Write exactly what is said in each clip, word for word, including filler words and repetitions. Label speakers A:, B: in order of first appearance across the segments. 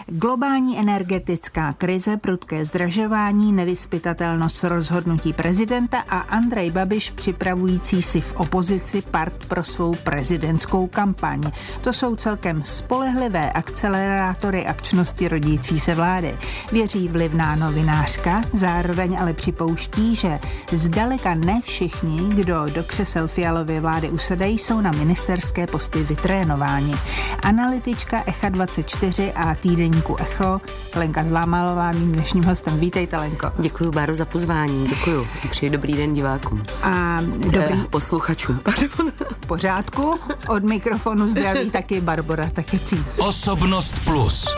A: Globální energetická krize, prudké zdražování, nevyzpytatelnost rozhodnutí prezidenta a Andrej Babiš připravující si v opozici part pro svou prezidentskou kampaň. To jsou celkem spolehlivé akcelerátory akčnosti rodící se vlády. Věří vlivná novinářka, zároveň ale připouští, že zdaleka ne všichni, kdo do křesel Fialovy vlády usedají, jsou na ministerské posty vytrénováni. Analytička Echa dvacet čtyři a týdeníku Echo Lenka Zlámalová, mým dnešním hostem. Vítejte, Lenko.
B: Děkuji, Báro, za pozvání. Děkuji. Přeji dobrý den divákům.
A: A dobrý
B: eh, posluchačům. Pardon.
A: V pořádku. Od mikrofonu zdraví taky Barbora Takecí.
C: Osobnost plus.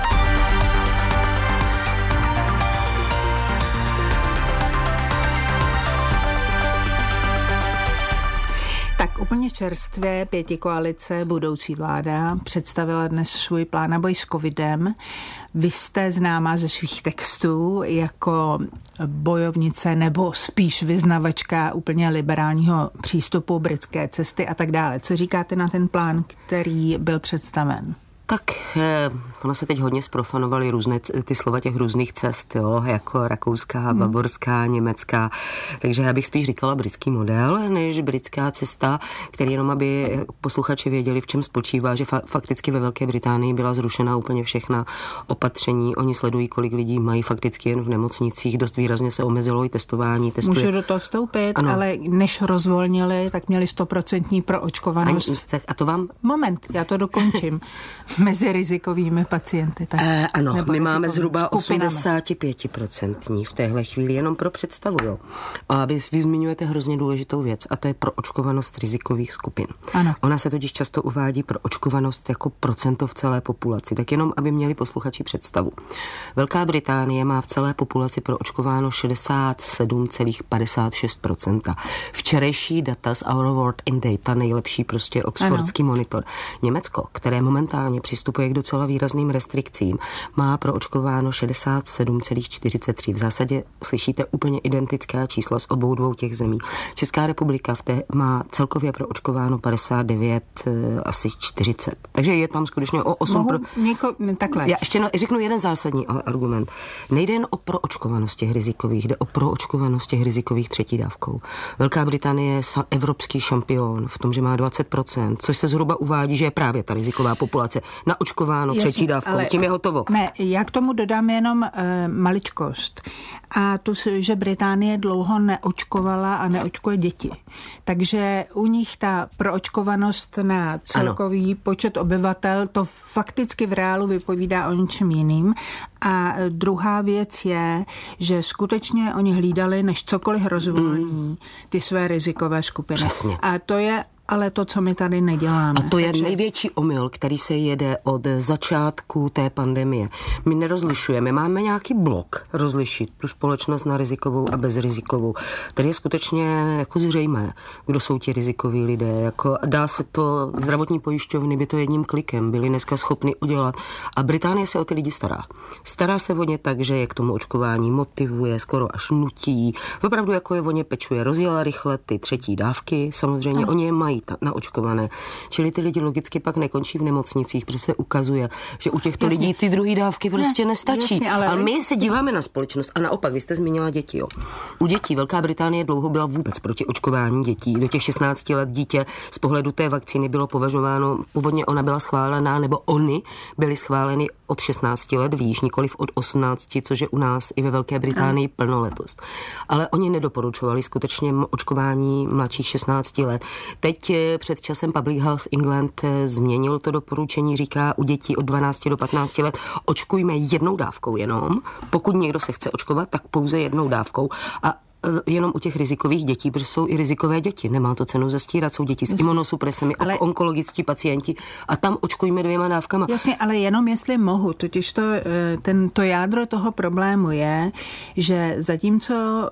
A: Tak úplně čerstvě pětikoalice, budoucí vláda, představila dnes svůj plán na boj s covidem. Vy jste známá ze svých textů jako bojovnice nebo spíš vyznavačka úplně liberálního přístupu, britské cesty a tak dále. Co říkáte na ten plán, který byl představen?
B: Tak eh, ono se teď hodně zprofanovaly různé ty slova těch různých cest, jo, jako rakouská, bavorská, německá. Takže já bych spíš říkala britský model, než britská cesta, který jenom aby posluchači věděli, v čem spočívá, že fa- fakticky ve Velké Británii byla zrušena úplně všechna opatření. Oni sledují, kolik lidí mají fakticky jen v nemocnicích, dost výrazně se omezilo i testování. Testuje.
A: Můžu do toho vstoupit,
B: ano.
A: Ale než rozvolnili, tak měli stoprocentní proočkovanost.
B: Ani, a to vám?
A: Moment, já to dokončím. Mezi rizikovými pacienty. Tak,
B: eh, ano, my máme zhruba
A: skupinami.
B: osmdesát pět procent v téhle chvíli, jenom pro představu. Jo. A vy, vy zmiňujete hrozně důležitou věc, a to je proočkovanost rizikových skupin.
A: Ano.
B: Ona se totiž často uvádí proočkovanost jako procento v celé populaci. Tak jenom, aby měli posluchači představu. Velká Británie má v celé populaci proočkováno šedesát sedm celá padesát šest procent. Včerejší data z Our World in Data, nejlepší prostě oxfordský ano. monitor. Německo, které momentálně přistupuje k docela výrazným restrikcím, má proočkováno šedesát sedm celá čtyřicet tři. V zásadě slyšíte úplně identická čísla z obou dvou těch zemí. Česká republika v té má celkově proočkováno padesát devět, asi čtyřicet. Takže je tam skutečně o osm.
A: Mohu pro... něko... takhle.
B: Já ještě řeknu jeden zásadní argument. Nejde jen o proočkovanost těch rizikových, jde o proočkovanost těch rizikových třetí dávkou. Velká Británie je evropský šampion v tom, že má dvacet procent, což se zhruba uvádí, že je právě ta riziková populace naočkováno třetí dávkou. Ale tím je hotovo.
A: Ne, já k tomu dodám jenom e, maličkost. A to, že Británie dlouho neočkovala a neočkuje děti. Takže u nich ta proočkovanost na celkový ano. počet obyvatel, to fakticky v reálu vypovídá o něčem jiným. A druhá věc je, že skutečně oni hlídali, než cokoliv rozvolní, mm. ty své rizikové skupiny.
B: Přesně.
A: A to je ale to, co my tady neděláme.
B: A to je
A: Takže...
B: největší omyl, který se jede od začátku té pandemie. My nerozlišujeme, máme nějaký blok rozlišit tu společnost na rizikovou a bezrizikovou. Tady je skutečně jako zřejmé, kdo jsou ti rizikoví lidé. Jako dá se to, zdravotní pojišťovny by to jedním klikem byly dneska schopny udělat. A Británie se o ty lidi stará. Stará se o ně tak, že je k tomu očkování motivuje, skoro až nutí. Opravdu jako je o ně pečuje. Rozjela rychle ty třetí dávky, samozřejmě no. oni je mají naočkované. Čili ty lidi logicky pak nekončí v nemocnicích, protože se ukazuje, že u těchto jasně. lidí ty druhé dávky prostě ne, nestačí. Jasně, ale... ale my se díváme na společnost a naopak, vy jste zmínila děti. Jo. U dětí Velká Británie dlouho byla vůbec proti očkování dětí. Do těch šestnácti let dítě z pohledu té vakcíny bylo považováno, původně ona byla schválená, nebo oni byly schváleny od šestnácti let výš, nikoliv od osmnácti, což je u nás i ve Velké Británii no. plnoletost. Ale oni nedoporučovali skutečně očkování mladších šestnácti let. Teď před časem Public Health England změnil to doporučení, říká u dětí od dvanácti do patnácti let očkujme jednou dávkou jenom. Pokud někdo se chce očkovat, tak pouze jednou dávkou. A jenom u těch rizikových dětí, protože jsou i rizikové děti. Nemá to cenu zastírat, jsou děti s imunosupresemi, ale onkologickí pacienti a tam očkujeme dvěma dávkama.
A: Jasně, ale jenom jestli mohu, totiž to, ten, to jádro toho problému je, že zatímco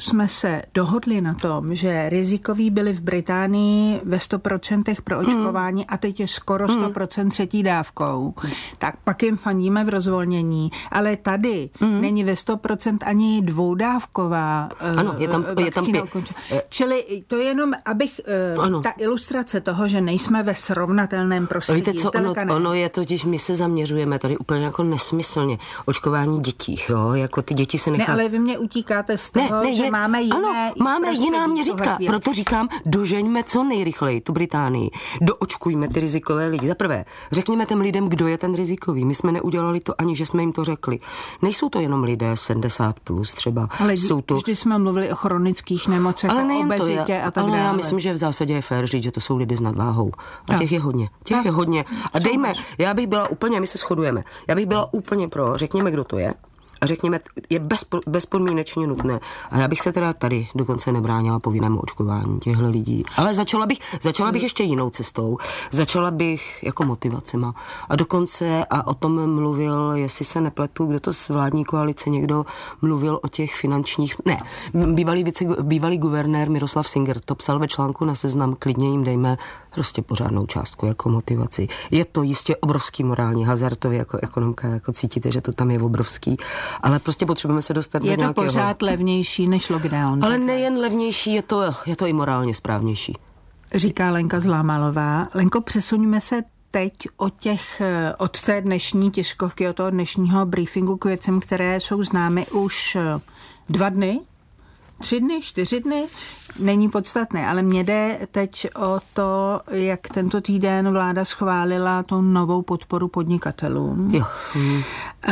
A: jsme se dohodli na tom, že rizikoví byli v Británii ve sto procent pro očkování mm. a teď je skoro sto procent třetí dávkou, mm. tak pak jim fandíme v rozvolnění. Ale tady mm. není ve sto procent ani dvoudávková
B: ano, je tam, je tam pě-
A: Čili to je jenom, abych ano. ta ilustrace toho, že nejsme ve srovnatelném prostředí.
B: Víte co, ono, ono je totiž, my se zaměřujeme tady úplně jako nesmyslně očkování dětí, jo, jako ty děti se nechá...
A: Ne, ale vy mě utíkáte z toho, ne, ne, že je, máme jiné...
B: Ano, máme jiná měřítka, proto říkám, dožeňme co nejrychleji tu Británii, doočkujme ty rizikové lidi. Za prvé, řekněme těm lidem, kdo je ten rizikový. My jsme neudělali to ani, že jsme jim to řekli. Nejsou to jenom lidé sedmdesát plus třeba.
A: Ale
B: jsou to...
A: vždy jsme mluvili o chronických nemocech, ale o obezitě a tak
B: ale
A: dále.
B: Já myslím, že v zásadě je fér říct, že to jsou lidi s nadváhou. A těch je hodně. Těch tak. je hodně. A dejme, já bych byla úplně, my se shodujeme, já bych byla úplně pro, řekněme, kdo to je, a řekněme, je bezpo, bezpodmínečně nutné. A já bych se teda tady dokonce nebránila povinnému očkování těchto lidí. Ale začala bych, začala bych ještě jinou cestou. Začala bych jako motivacema. A dokonce, a o tom mluvil, jestli se nepletu, kdo to z vládní koalice někdo mluvil o těch finančních... Ne, bývalý, vice, bývalý guvernér Miroslav Singer to psal ve článku na Seznam, klidně jim dejme prostě pořádnou částku jako motivaci. Je to jistě obrovský morální hazard, vy jako ekonomka jako cítíte, že to tam je obrovský, ale prostě potřebujeme se dostat
A: je
B: do nějakého...
A: Je to pořád levnější než lockdown.
B: Ale nejen levnější, je to, je to i morálně správnější.
A: Říká Lenka Zlámalová. Lenko, přesuňme se teď od těch, od té dnešní tiskovky, od toho dnešního briefingu k věcem, které jsou známy už dva dny, tři dny, čtyři dny, není podstatné, ale mě jde teď o to, jak tento týden vláda schválila tu novou podporu podnikatelům.
B: Jo. Hmm.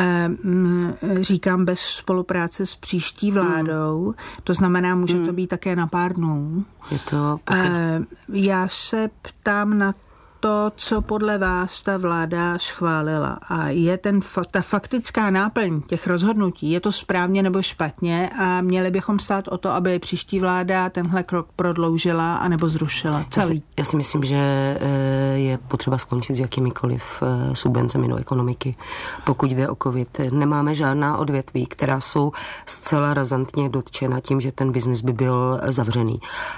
A: Říkám bez spolupráce s příští vládou, hmm. to znamená, může hmm. to být také na pár dnů.
B: Je to pokud...
A: Já se ptám na to, co podle vás ta vláda schválila. A je ten, ta faktická náplň těch rozhodnutí, je to správně nebo špatně a měli bychom stát o to, aby příští vláda tenhle krok prodloužila anebo zrušila celý.
B: Já si, já si myslím, že je potřeba skončit s jakýmikoliv subvencemi do ekonomiky. Pokud jde o covid, nemáme žádná odvětví, která jsou zcela razantně dotčena tím, že ten biznis by byl zavřený.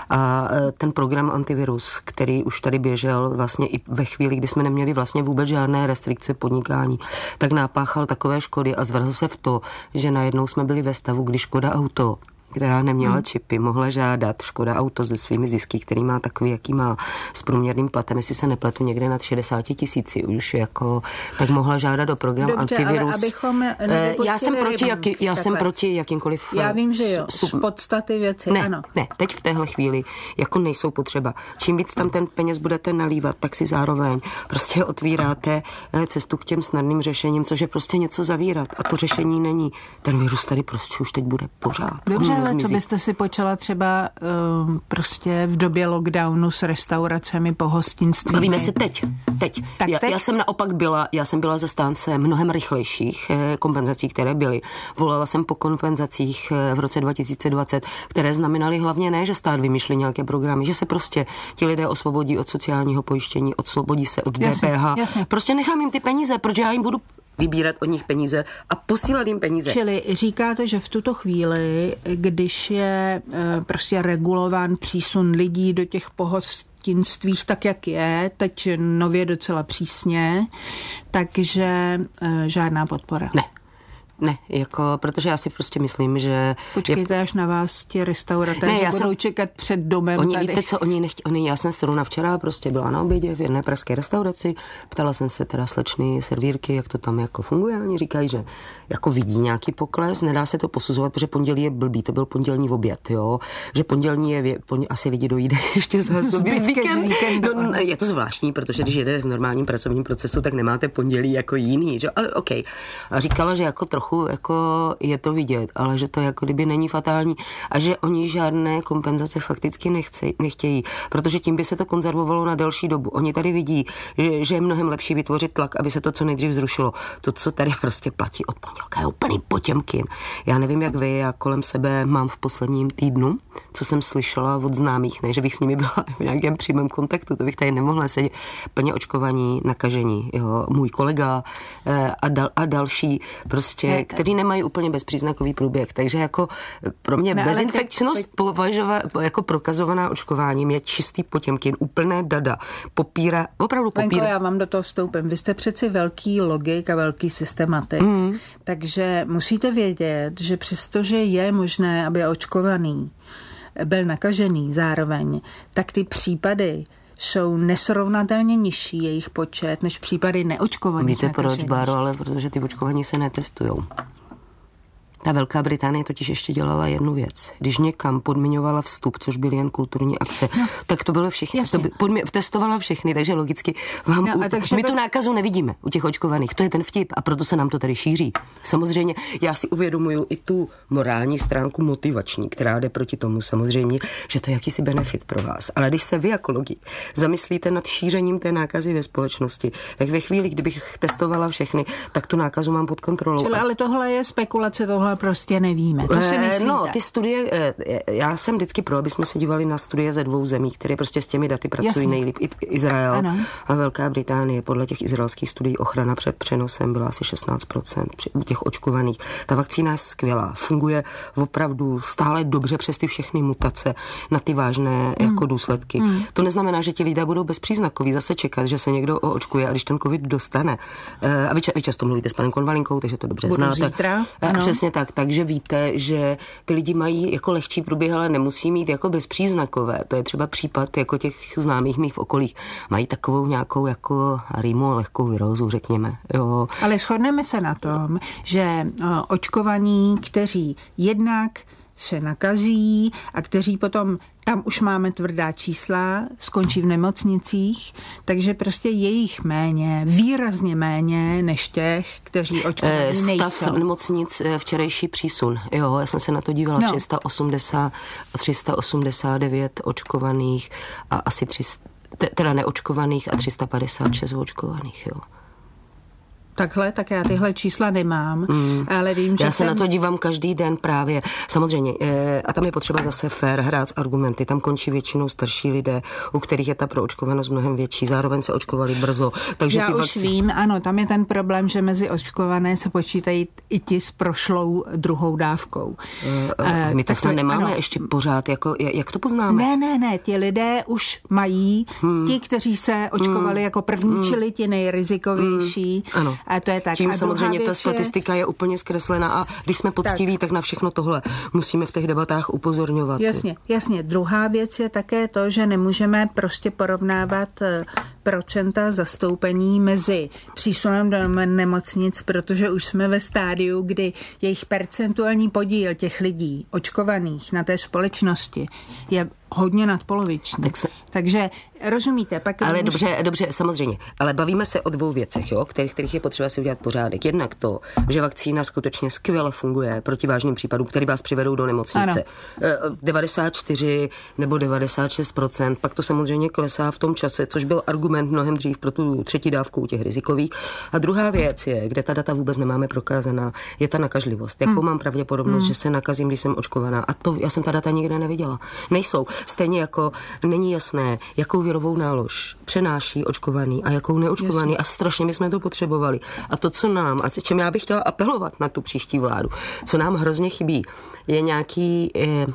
B: A ten program antivirus, který už tady běžel vlastně i ve chvíli, kdy jsme neměli vlastně vůbec žádné restrikce podnikání, tak napáchal takové škody a zvrhl se v to, že najednou jsme byli ve stavu, kdy Škoda Auto, která neměla hmm. čipy, mohla žádat Škoda Auto se svými zisky, který má takový, jaký má s průměrným platem, jestli se nepletu někde nad šedesát tisíci už jako, tak mohla žádat o program
A: Dobře,
B: antivirus.
A: Ale abychom
B: já jsem proti, jaký, já jsem proti jakýmkoliv...
A: Já vím, že jo, z podstaty věci,
B: ne,
A: ano.
B: Ne, teď v téhle chvíli jako nejsou potřeba. Čím víc tam ten peněz budete nalívat, tak si zároveň prostě otvíráte cestu k těm snadným řešením, což je prostě něco zavírat. A to řešení není. Ten virus tady prostě už teď bude pořád.
A: Dobře, ale co byste si počala třeba um, prostě v době lockdownu s restauracemi, pohostinství?
B: Bavíme se teď. Teď.
A: Tak
B: já,
A: teď?
B: já jsem naopak byla, já jsem byla zastánce mnohem rychlejších eh, kompenzací, které byly. Volala jsem po kompenzacích eh, v roce dva tisíce dvacet, které znamenaly hlavně ne, že stát vymýšlí nějaké programy, že se prostě ti lidé osvobodí od sociálního pojištění, osvobodí se od
A: jasně,
B: D P H.
A: Jasně.
B: Prostě nechám jim ty peníze, protože já jim budu vybírat od nich peníze a posílat jim peníze.
A: Čili říkáte, že v tuto chvíli, když je e, prostě regulován přísun lidí do těch pohostinstvích tak, jak je, teď nově docela přísně, takže e, žádná podpora.
B: Ne. Ne, jako, protože já si prostě myslím, že...
A: Počkejte, je... až na vás ti restauratéři budou jsem... čekat před domem
B: oni,
A: tady.
B: Víte co, oni nechtějí, oni, já jsem zrovna včera prostě byla na obědě v jedné pražské restauraci, ptala jsem se teda slečny servírky, jak to tam jako funguje, oni říkají, že jako vidí nějaký pokles, nedá se to posuzovat, protože pondělí je blbý, to byl pondělní oběd, jo, že pondělní je, vě, pon, asi lidi dojíde ještě za sobě z víkendu. No, je to zvláštní, protože když jedete v normálním pracovním procesu, tak nemáte pondělí jako jiný, že? Ale okej. Okay. A říkala, že jako trochu jako je to vidět, ale že to jako kdyby není fatální a že oni žádné kompenzace fakticky nechci, nechtějí, protože tím by se to konzervovalo na delší dobu. Oni tady vidí, že, že je mnohem lepší vytvořit tlak, aby se to co nejdřív zrušilo. To, co tady prostě platí od pondělka, je úplný potěmkin. Já nevím, jak vy, já kolem sebe mám v posledním týdnu, co jsem slyšela od známých, ne, že bych s nimi byla v nějakém přímém kontaktu, to bych tady nemohla sedět, plně očkovaní, nakažení, jo, můj kolega a, dal, a další prostě ne, kteří nemají úplně bezpříznakový průběh. Takže jako pro mě ne, bezinfekčnost teď, považová, jako prokazovaná očkováním je čistý Potěmkin, úplné dada. Popírá, opravdu popírá.
A: Lenko, já vám do toho vstoupím. Vy jste přeci velký logik a velký systematik. Mm. Takže musíte vědět, že přestože je možné, aby očkovaný byl nakažený zároveň, tak ty případy jsou nesrovnatelně nižší jejich počet než případy neočkovaných
B: Víte
A: nakažených.
B: proč, Báro, ale protože ty očkovaní se netestujou. Ta Velká Británie totiž ještě dělala jednu věc. Když někam podmiňovala vstup, což byly jen kulturní akce, no, tak to bylo všechny. To by, podmi- testovala všechny, takže logicky vám no, u, my by... tu nákazu nevidíme u těch očkovaných. To je ten vtip a proto se nám to tady šíří. Samozřejmě já si uvědomuju i tu morální stránku motivační, která jde proti tomu samozřejmě, že to je jakýsi benefit pro vás. Ale když se vy jako logik zamyslíte nad šířením té nákazy ve společnosti, tak ve chvíli, kdybych testovala všechny, tak tu nákazu mám pod kontrolou.
A: Čili, ale tohle je spekulace, tohle prostě nevíme. To si myslíte?
B: No, ty studie, já jsem vždycky pro, aby jsme se dívali na studie ze dvou zemí, které prostě s těmi daty pracují Jasně. nejlíp. Izrael ano. a Velká Británie. Podle těch izraelských studií ochrana před přenosem byla asi šestnáct procent u těch očkovaných. Ta vakcína je skvělá, funguje opravdu stále dobře přes ty všechny mutace na ty vážné hmm. jako důsledky. Hmm. To neznamená, že ti lidé budou bezpříznakoví zase čekat, že se někdo očkuje a když ten covid dostane. A vy, vy často mluvíte s panem Konvalinkou, takže to dobře
A: Budu
B: znáte.
A: Zítra,
B: Přesně tak, takže víte, že ty lidi mají jako lehčí průběh, ale nemusí mít jako bezpříznakové. To je třeba případ jako těch známých mých v okolích. Mají takovou nějakou jako rýmu a lehkou virózu, řekněme. Jo.
A: Ale shodneme se na tom, že očkovaní, kteří jednak se nakazí a kteří potom, tam už máme tvrdá čísla, skončí v nemocnicích, takže prostě je jich méně, výrazně méně než těch, kteří očkovaní nejsou.
B: Stav nemocnic, včerejší přísun, jo, já jsem se na to dívala, no. tři sta osmdesát, tři sta osmdesát devět očkovaných a asi tři sta, teda neočkovaných a tři sta padesát šest očkovaných, jo.
A: Takhle, tak já tyhle čísla nemám, mm. ale vím, že
B: Já se
A: jsem...
B: na to dívám každý den právě. Samozřejmě, a tam je potřeba zase fér hrát s argumenty. Tam končí většinou starší lidé, u kterých je ta proočkovanost mnohem větší. Zároveň se očkovali brzo. Takže
A: já
B: ty
A: už
B: vakci...
A: vím, ano, tam je ten problém, že mezi očkované se počítají i ti s prošlou druhou dávkou.
B: Uh, uh, my to snad nemáme ano. ještě pořád. Jako, jak to poznáme?
A: Ne, ne, ne. Ti lidé už mají, hmm. ti, kteří se očkovali hmm. jako první, hmm. čili ti nejrizikovější.
B: Hmm. Ano.
A: A to je tak.
B: Tím
A: a
B: samozřejmě ta
A: je...
B: statistika je úplně zkreslená a když jsme poctiví, tak. tak na všechno tohle musíme v těch debatách upozorňovat.
A: Jasně, jasně. Druhá věc je také to, že nemůžeme prostě porovnávat procenta zastoupení mezi přísunem do nemocnic, protože už jsme ve stádiu, kdy jejich percentuální podíl těch lidí očkovaných na té společnosti je hodně nadpoloviční. Tak se... Takže rozumíte, pak...
B: Ale
A: může...
B: dobře, dobře, samozřejmě. Ale bavíme se o dvou věcech, jo, kterých, kterých je potřeba si udělat pořádek. Jednak to, že vakcína skutečně skvěle funguje proti vážným případům, který vás přivedou do nemocnice. Ano. devadesát čtyři nebo devadesát šest procent, pak to samozřejmě klesá v tom čase, což byl argument mnohem dřív pro tu třetí dávku u těch rizikových. A druhá věc je, kde ta data vůbec nemáme prokázaná, je ta nakažlivost. Jakou hmm. mám pravděpodobnost, hmm. že se nakazím, když jsem očkovaná. A to já jsem ta data nikde neviděla. Nejsou. Stejně jako není jasné, jakou virovou nálož přenáší očkovaný a jakou neočkovaný. Jasně. A strašně my jsme to potřebovali. A to, co nám, a čem já bych chtěla apelovat na tu příští vládu, co nám hrozně chybí, je nějaký... Je,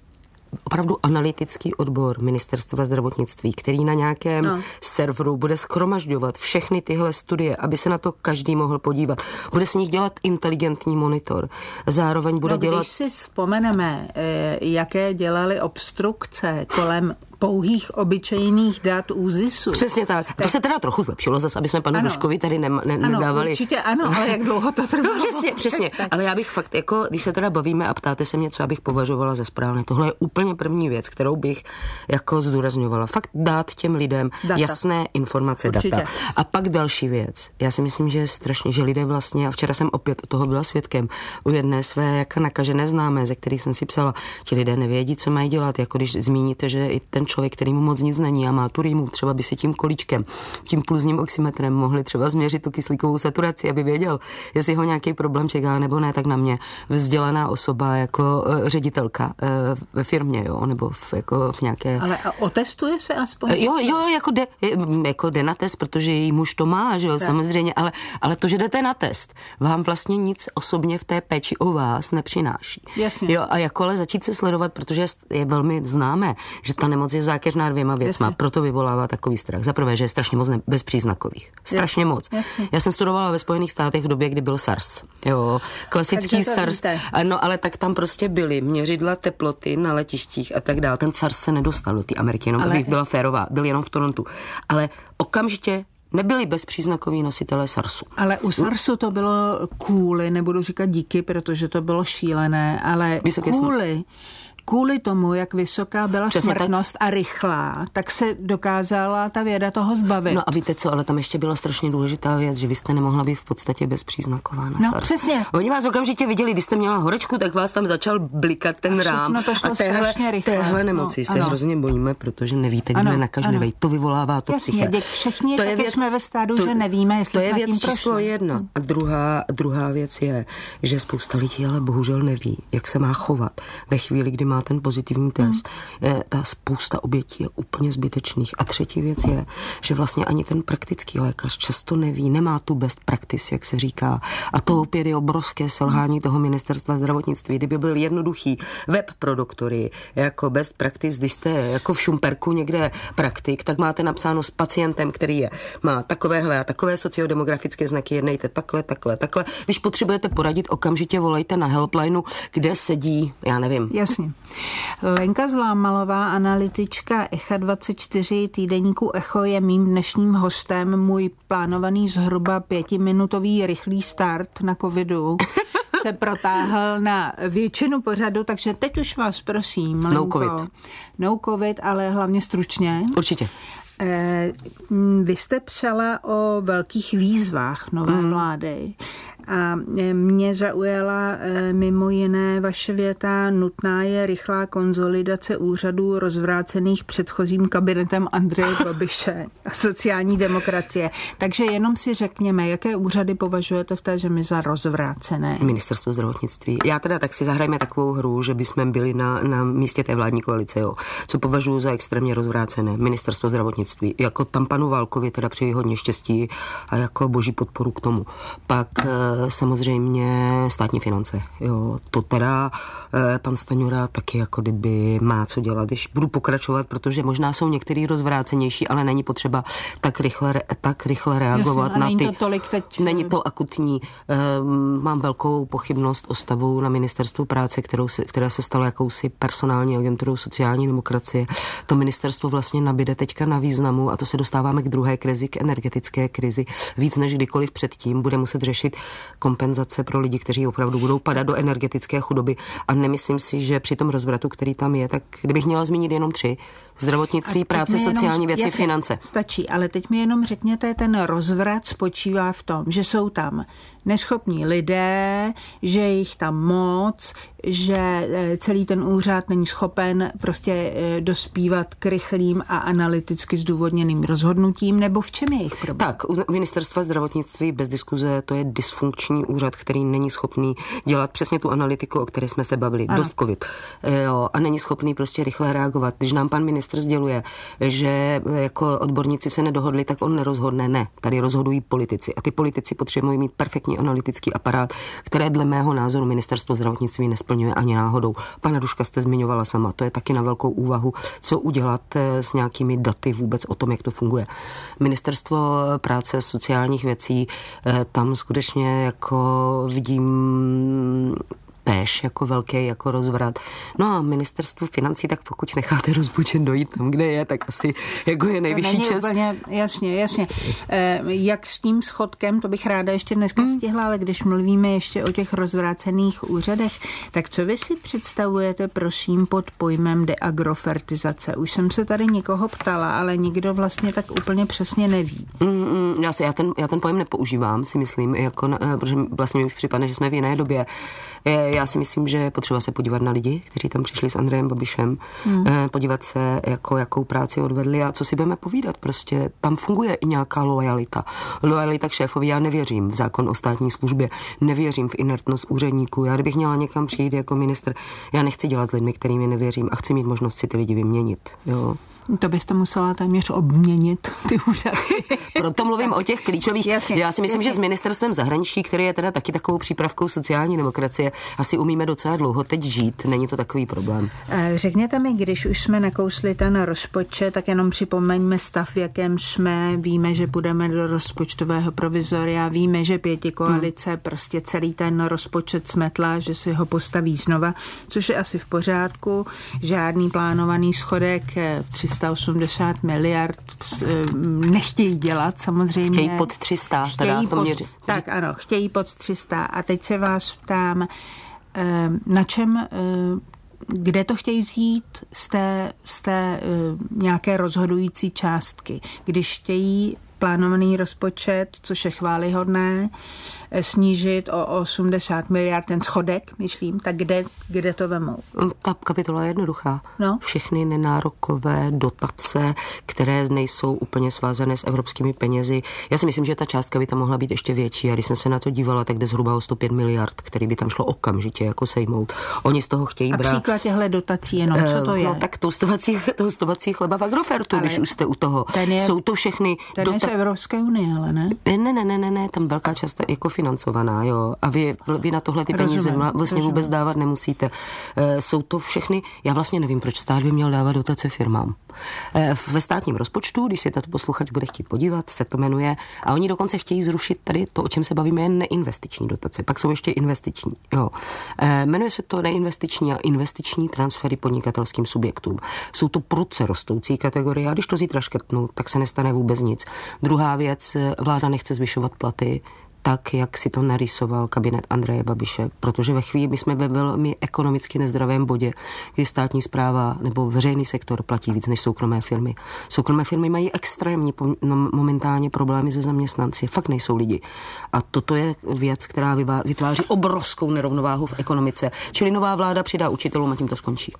B: opravdu analytický odbor Ministerstva zdravotnictví, který na nějakém no. serveru bude shromažďovat všechny tyhle studie, aby se na to každý mohl podívat. Bude s nich dělat inteligentní monitor. Zároveň bude
A: no,
B: dělat...
A: Když si vzpomeneme, jaké dělali obstrukce kolem pouhých obyčejných dat ÚZISu.
B: Přesně tak. tak. To se teda trochu zlepšilo zase, aby jsme panu Duškovi tady ne, ne,
A: ano,
B: nedávali.
A: Ano, určitě ano, ale jak dlouho to trvalo.
B: No, přesně, přesně. Ale já bych fakt, jako, když se teda bavíme a ptáte se mě, co já bych považovala za správné, tohle je úplně první věc, kterou bych jako zdůrazňovala. Fakt dát těm lidem data. jasné informace, určitě. data. A pak další věc. Já si myslím, že je strašně, že lidé vlastně, a včera jsem opět toho byla svědkem, u jedné své jako nakažené známé, ze kterých jsem si psala, ti lidé nevědí, co mají dělat, jako když zmíníte, že i ten člověk, který mu moc nic není a má tu rýmu, třeba by si tím kolíčkem, tím pulzním oximetrem mohli třeba změřit tu kyslíkovou saturaci, aby věděl, jestli ho nějaký problém čeká nebo ne, tak na mě vzdělaná osoba jako uh, ředitelka uh, ve firmě, jo, nebo v, jako v nějaké...
A: Ale a otestuje se aspoň?
B: Jo, jo, jako jde, jako jde na test, protože její muž to má, že jo, tak. Samozřejmě, ale, ale to, že jdete na test, vám vlastně nic osobně v té péči o vás nepřináší.
A: Jasně.
B: Jo, a jako ale začít se sledovat, protože je velmi známé, že ta nemoc je zákeřná dvěma věcma, Jasně. proto vyvolává takový strach. Za prvé, že je strašně moc bezpříznakových. Strašně Jasně. moc. Jasně. Já jsem studovala ve Spojených státech v době, kdy byl SARS. Jo, klasický SARS. No, ale tak tam prostě byly měřidla teploty na letištích a tak dále. Ten SARS se nedostal do té Ameriky, jenom ale... abych byla férová. Byl jenom v Torontu. Ale okamžitě nebyli bezpříznakoví nositelé SARSu.
A: Ale u SARSu to bylo kvůli, nebudu říkat díky, protože to bylo šílené, ale Vysoké kvůli... Smrt. Kvůli tomu, jak vysoká byla Přesně smrtnost tak. a rychlá, tak se dokázala ta věda toho zbavit.
B: No a víte co, ale tam ještě byla strašně důležitá věc, že vy jste nemohla být v podstatě bezpříznaková na
A: no,
B: SARS.
A: Přesně.
B: Oni vás okamžitě viděli, když jste měla horečku, tak vás tam začal blikat ten a rám.
A: To
B: a téhle, téhle nemoci no, se ano. hrozně bojíme, protože nevíte, kdo je nakažlivý. To vyvolává to
A: Jasně,
B: psyché.
A: Všichni to je věc, jsme ve stádu, to, že nevíme, jestli
B: to je
A: jsme
B: věc
A: tím
B: číslo jedna. A druhá, druhá věc je, že spousta lidí ale bohužel neví, jak se má chovat ve chvíli, kdy má ten pozitivní test. Hmm. Ta spousta obětí je úplně zbytečných. A třetí věc je, že vlastně ani ten praktický lékař často neví, nemá tu best practice, jak se říká. A to opět je obrovské selhání toho ministerstva zdravotnictví. Kdyby byl jednoduchý web pro doktory, jako best practice, když jste jako v Šumperku někde praktik, tak máte napsáno s pacientem, který je, má takovéhle a takové sociodemografické znaky, jednejte takhle, takhle, takhle. Když potřebujete poradit, okamžitě volejte na helplineu, kde sedí, já nevím.
A: Jasně. Lenka Zlámalová, analytička Echa dvacet čtyři, týdeníku Echo, je mým dnešním hostem. Můj plánovaný zhruba pětiminutový rychlý start na covidu se protáhl na většinu pořadu, takže teď už vás prosím, Lenko.
B: No covid.
A: No covid, ale hlavně stručně.
B: Určitě.
A: Vy jste psala o velkých výzvách nové mm. vlády a mě zaujala mimo jiné vaše věta: nutná je rychlá konzolidace úřadů rozvrácených předchozím kabinetem Andreje Babiše a sociální demokracie. Takže jenom si řekněme, jaké úřady považujete v té zemi za rozvrácené?
B: Ministerstvo zdravotnictví. Já teda tak si zahrajme takovou hru, že bychom byli na, na místě té vládní koalice, jo. Co považuji za extrémně rozvrácené? Ministerstvo zdravotnictví. Jako tam panu Válkovi teda přeji hodně štěstí a jako boží podporu k tomu. Pak samozřejmě státní finance. Jo, to teda eh, pan Staňura taky jako kdyby má co dělat, když budu pokračovat, protože možná jsou některý rozvrácenější, ale není potřeba tak rychle, tak rychle reagovat.
A: Jasně,
B: na
A: není
B: ty.
A: To tolik teď...
B: Není to akutní. Eh, mám velkou pochybnost o stavu na ministerstvu práce, kterou se, která se stala jakousi personální agenturou sociální demokracie. To ministerstvo vlastně nabíde teďka na významu a to se dostáváme k druhé krizi, k energetické krizi. Víc než kdykoliv předtím bude muset řešit kompenzace pro lidi, kteří opravdu budou padat do energetické chudoby. A nemyslím si, že při tom rozvratu, který tam je, tak kdybych měla zmínit jenom tři: zdravotnictví, práce, sociální věci, jasně, finance.
A: Stačí, ale teď mi jenom řekněte, ten rozvrat spočívá v tom, že jsou tam neschopní lidé, že jich tam moc, že celý ten úřad není schopen prostě dospívat k rychlým a analyticky zdůvodněným rozhodnutím, nebo v čem je jejich problém?
B: Tak, u ministerstva zdravotnictví bez diskuze to je dysfunkční úřad, který není schopný dělat přesně tu analytiku, o které jsme se bavili. Ano. Dost covid. Jo, a není schopný prostě rychle reagovat. Když nám pan ministr sděluje, že jako odborníci se nedohodli, tak on nerozhodne. Ne, tady rozhodují politici. A ty politici potřebují mít perfektní analytický aparát, které dle mého názoru ministerstvo zdravotnictví nesplňuje ani náhodou. Pana Duška jste zmiňovala sama, to je taky na velkou úvahu, co udělat s nějakými daty vůbec o tom, jak to funguje. Ministerstvo práce, sociálních věcí, tam skutečně jako vidím též jako velký jako rozvrat. No a ministerstvu financí, tak pokud necháte rozpočet dojít tam, kde je, tak asi jako je nejvyšší
A: to
B: čas.
A: Úplně, jasně, jasně. E, jak s tím schodkem, to bych ráda ještě dneska hmm. stihla, ale když mluvíme ještě o těch rozvrácených úřadech, tak co vy si představujete, prosím, pod pojmem deagrofertizace? Už jsem se tady někoho ptala, ale nikdo vlastně tak úplně přesně neví.
B: Mm, já, si, já, ten, já ten pojem nepoužívám, si myslím, jako, protože vlastně mi už připadne, že jsme v jiné době. Já si myslím, že je potřeba se podívat na lidi, kteří tam přišli s Andrejem Babišem, hmm. podívat se, jako, jakou práci odvedli a co si budeme povídat. Prostě tam funguje i nějaká loajalita. Loajalita k šéfovi. Já nevěřím v zákon o státní službě, nevěřím v inertnost úředníků. Já kdybych měla někam přijít jako ministr, já nechci dělat s lidmi, kterými nevěřím a chci mít možnost si ty lidi vyměnit. Jo.
A: To byste musela téměř obměnit ty úřady.
B: Proto mluvím o těch klíčových. Jasně, Já si myslím, jasně. že s ministerstvem zahraničí, který je teda taky takovou přípravkou sociální demokracie, asi umíme docela dlouho teď žít. Není to takový problém.
A: Řekněte mi, když už jsme nakousli ten rozpočet, tak jenom připomeňme stav, v jakém jsme. Víme, že půjdeme do rozpočtového provizoria, víme, že pětikoalice hmm. prostě celý ten rozpočet smetla, že si ho postaví znova, což je asi v pořádku. Žádný plánovaný schodek tři sta osmdesát miliard nechtějí dělat, samozřejmě.
B: Chtějí pod tři sta.
A: Chtějí
B: teda,
A: pod, to tak ano, chtějí pod tři sta. A teď se vás ptám, na čem, kde to chtějí vzít z té, z té nějaké rozhodující částky. Když chtějí plánovaný rozpočet, což je chvályhodné, snížit o osmdesát miliard ten schodek, myslím, tak kde, kde to vemou?
B: Ta kapitola je jednoduchá.
A: No?
B: Všechny nenárokové dotace, které nejsou úplně svázané s evropskými penězi. Já si myslím, že ta částka by tam mohla být ještě větší. A když jsem se na to dívala, tak jde zhruba o sto pět miliard, který by tam šlo okamžitě jako sejmout. Oni z toho chtějí
A: a
B: brát.
A: příklad těchto dotací jenom, co to je?
B: No tak toustovací, toustovací chleba v Agrofertu, ale když už jste u toho.
A: Je,
B: jsou to všechny...
A: Ten dota- je z Evropské unie, ale ne?
B: Ne, ne, ne, ne, ne, tam velká část jako financovaná, jo. A vy, vy na tohle ty peníze rozumím, vlastně rozumím. vůbec dávat nemusíte. E, jsou to všechny, já vlastně nevím, proč stát by měl dávat dotace firmám. E, ve státním rozpočtu, když si tato posluchač bude chtít podívat, se to jmenuje, a oni dokonce chtějí zrušit tady to, o čem se bavíme, je neinvestiční dotace, pak jsou ještě investiční, jo. E, jmenuje se to neinvestiční a investiční transfery podnikatelským subjektům. Jsou to prudce rostoucí kategorie a když to zítra škrtnu, tak se nestane vůbec nic. Druhá věc, vláda nechce zvyšovat platy, tak, jak si to narýsoval kabinet Andreje Babiše, protože ve chvíli my jsme ve velmi ekonomicky nezdravém bodě, kdy státní správa nebo veřejný sektor platí víc než soukromé firmy. Soukromé firmy mají extrémní momentálně problémy se zaměstnanci, fakt nejsou lidi. A toto je věc, která vytváří obrovskou nerovnováhu v ekonomice. Čili nová vláda přidá učitelům a tím to skončí.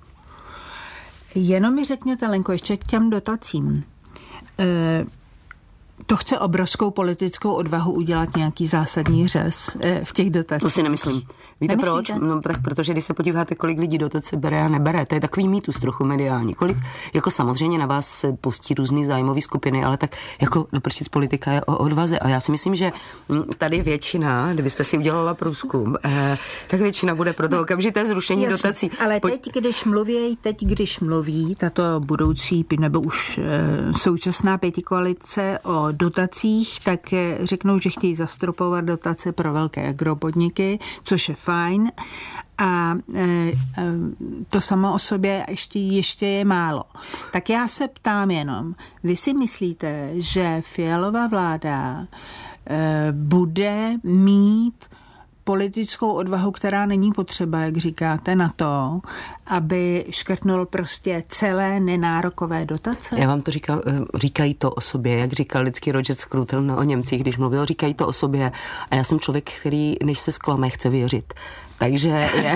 A: Jenom mi řekněte, Lenko, ještě k těm dotacím. E- To chce obrovskou politickou odvahu udělat nějaký zásadní řez v těch dotacích.
B: To si nemyslím. Víte
A: Nemyslíte?
B: proč? No tak protože když se podíváte, kolik lidí dotace bere a nebere, to je takový mýtus trochu mediální. Kolik, jako samozřejmě na vás se postí různý zájmový skupiny, ale tak jako doprčit politika je o odvaze. A já si myslím, že tady většina, kdybyste si udělala průzkum, eh, tak většina bude pro to okamžité zrušení
A: Jasně,
B: dotací.
A: Ale
B: Pojď...
A: teď, když mluví, teď, když mluví tato budoucí, nebo už eh, současná pětikoalice o dotacích, tak eh, řeknou, že chtějí zastropovat dotace pro velké agropodniky, což je fajn. A e, to samo o sobě ještě, ještě je málo. Tak já se ptám jenom, vy si myslíte, že Fialová vláda e, bude mít politickou odvahu, která není potřeba, jak říkáte, na to, aby škrtnul prostě celé nenárokové dotace?
B: Já vám to říkám, říkají to o sobě, jak říkal vždycky Roger Scruton o Němcích, když mluvil, říkají to o sobě a já jsem člověk, který než se zklame, chce věřit. Takže je...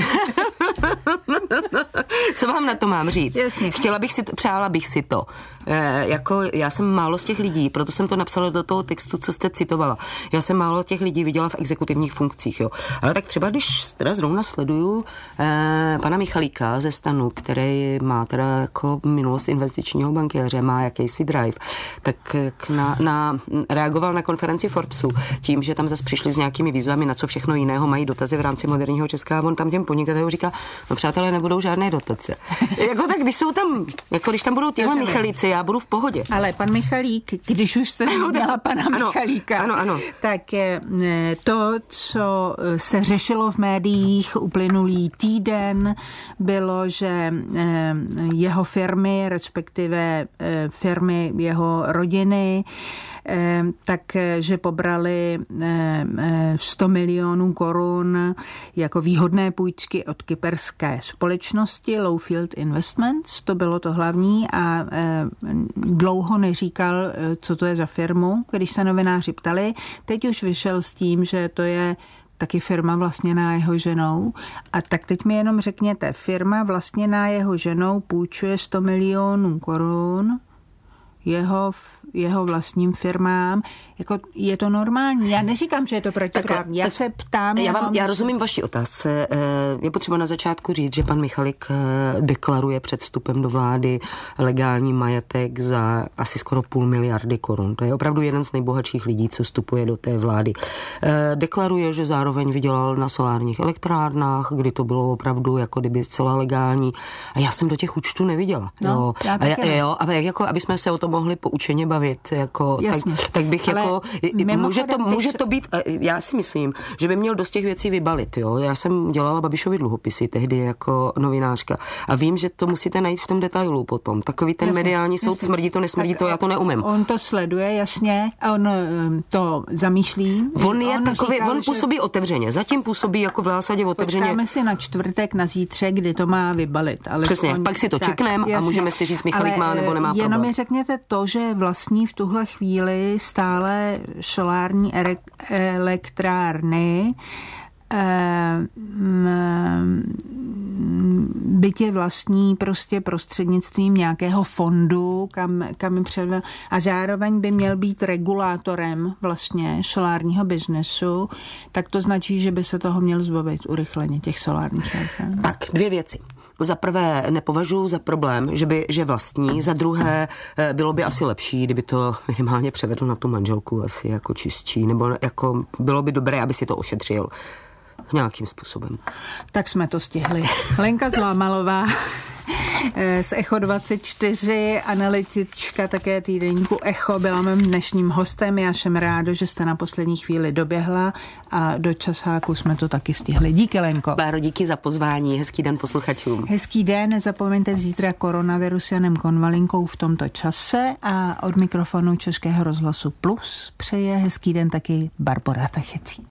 B: Co vám na to mám říct?
A: Jasně.
B: Chtěla bych si to, přála bych si to. E, jako já jsem málo z těch lidí, proto jsem to napsala do toho textu, co jste citovala. Já jsem málo těch lidí viděla v exekutivních funkcích, jo. Ale tak třeba, když teda zrovna sleduju e, pana Michalíka ze STANu, který má teda jako minulost investičního bankéře, má jakýsi drive, tak na, na, reagoval na konferenci Forbesu tím, že tam zase přišli s nějakými výzvami, na co všechno jiného mají dotazy v rámci moderního Česka, a on tam těm podnikatelům říká, no přátelé, nebudou žádné dotace. Jako tak, když jsou tam, jako když tam budou tyhle Michalíci, já budu v pohodě.
A: Ale pan Michalík, když už jste zmínila pana ano, Michalíka,
B: ano, ano.
A: tak to, co se řešilo v médiích uplynulý týden, bylo, že jeho firmy, respektive firmy jeho rodiny, takže pobrali sto milionů korun jako výhodné půjčky od kyperské společnosti Lowfield Investments, to bylo to hlavní, a dlouho neříkal, co to je za firmu, když se novináři ptali. Teď už vyšel s tím, že to je taky firma vlastněná jeho ženou. A tak teď mi jenom řekněte, firma vlastněná jeho ženou půjčuje sto milionů korun jeho, jeho vlastním firmám. Jako je to normální? Já neříkám, že je to protiprávní. Já tak, se ptám.
B: Já,
A: já,
B: vám, já rozumím vaší otázce. Je potřeba na začátku říct, že pan Michalik deklaruje před vstupem do vlády legální majetek za asi skoro půl miliardy korun. To je opravdu jeden z nejbohatších lidí, co vstupuje do té vlády. Deklaruje, že zároveň vydělal na solárních elektrárnách, kdy to bylo opravdu jako kdyby celá legální. A já jsem do těch účtů neviděla.
A: No,
B: jo.
A: Já
B: a, já, jo, a jako, aby jsme se o tom mohli poučeně bavit, jako, tak, tak bych ale jako, může to, může to být, já si myslím, že by měl dost těch věcí vybalit, jo. Já jsem dělala Babišovi dluhopisy tehdy jako novinářka a vím, že to musíte najít v tom detailu potom. Takový ten jasně, mediální soud, jasně. Smrdí to, nesmrdí tak to, já to neumím.
A: On to sleduje, jasně, on to zamýšlí.
B: On je on takový, říkal, on působí že... otevřeně, zatím působí jako v zásadě otevřeně.
A: Počkáme si na čtvrtek, na zítřek, kdy to má vybalit. Ale
B: přesně,
A: on,
B: pak si to čekneme a můžeme si říct, Michalik má nebo nemá
A: jenom
B: problém.
A: mi řekněte to, že vlastní v tuhle chvíli stále solární elektrárny, bytě vlastní prostě prostřednictvím nějakého fondu, kam, kam předvel, a zároveň by měl být regulátorem vlastně solárního biznesu, tak to značí, že by se toho měl zbavit urychleně těch solárních elektrárn.
B: Tak, dvě věci. Za prvé nepovažuji za problém, že by že vlastní, za druhé bylo by asi lepší, kdyby to minimálně převedl na tu manželku asi jako čistší, nebo jako bylo by dobré, aby si to ošetřil nějakým způsobem.
A: Tak jsme to stihli. Lenka Zlámalová z Echo dvacet čtyři, analytička také týdeníku Echo, byla mým dnešním hostem. Já jsem ráda, že jste na poslední chvíli doběhla a do časáku jsme to taky stihli. Díky, Lenko.
B: Báro, díky za pozvání. Hezký den posluchačům.
A: Hezký den, nezapomeňte zítra koronavirus Janem Konvalinkou v tomto čase a od mikrofonu Českého rozhlasu Plus přeje hezký den taky Barbora Tachecí.